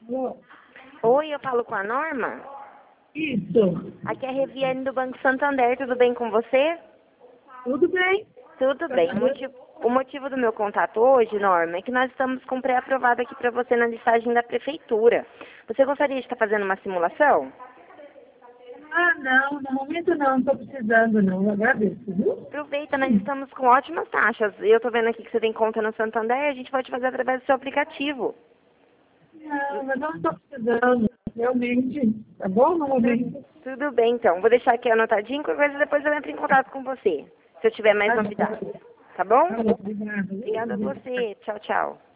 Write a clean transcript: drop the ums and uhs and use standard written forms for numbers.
Alô? Oi, eu falo com a Norma? Isso. Aqui é a Reviane do Banco Santander, tudo bem com você? Tudo bem? Tudo bem. O motivo do meu contato hoje, Norma, é que nós estamos com pré-aprovado aqui para você na listagem da prefeitura. Você gostaria de estar fazendo uma simulação? Ah, não, no momento não estou precisando não, eu agradeço, viu? Aproveita, nós estamos com ótimas taxas. Eu estou vendo aqui que você tem conta no Santander, a gente pode fazer através do seu aplicativo. Não, mas não estou precisando, realmente, tá bom? No momento. Tudo bem, então. Vou deixar aqui anotadinho, qualquer coisa depois eu entro em contato com você, se eu tiver mais novidades. Tá bom? Tá bom, obrigada. Obrigada a você. Tchau, tchau.